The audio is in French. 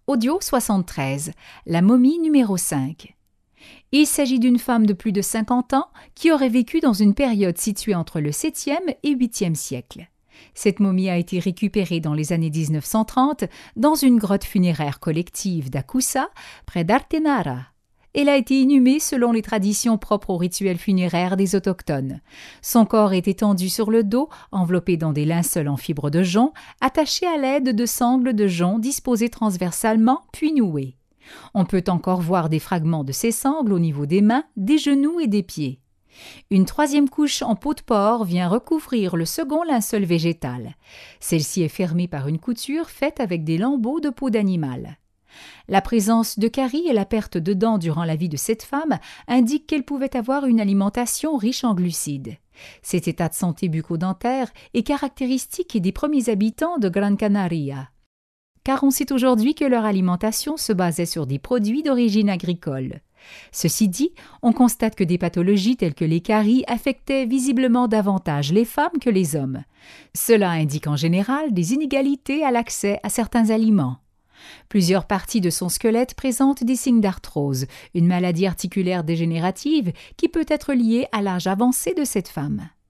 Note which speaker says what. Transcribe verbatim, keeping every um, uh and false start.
Speaker 1: Audio soixante-treize, la momie numéro cinq. Il s'agit d'une femme de plus de cinquante ans qui aurait vécu dans une période située entre le septième et huitième siècle. Cette momie a été récupérée dans les années dix-neuf cent trente dans une grotte funéraire collective d'Akusa, près d'Artenara. Elle a été inhumée selon les traditions propres aux rituels funéraires des autochtones. Son corps est étendu sur le dos, enveloppé dans des linceuls en fibre de jonc, attachés à l'aide de sangles de jonc disposées transversalement puis nouées. On peut encore voir des fragments de ces sangles au niveau des mains, des genoux et des pieds. Une troisième couche en peau de porc vient recouvrir le second linceul végétal. Celle-ci est fermée par une couture faite avec des lambeaux de peau d'animal. La présence de caries et la perte de dents durant la vie de cette femme indiquent qu'elle pouvait avoir une alimentation riche en glucides. Cet état de santé bucco-dentaire est caractéristique des premiers habitants de Gran Canaria, car on sait aujourd'hui que leur alimentation se basait sur des produits d'origine agricole. Ceci dit, on constate que des pathologies telles que les caries affectaient visiblement davantage les femmes que les hommes. Cela indique en général des inégalités à l'accès à certains aliments. Plusieurs parties de son squelette présentent des signes d'arthrose, une maladie articulaire dégénérative qui peut être liée à l'âge avancé de cette femme.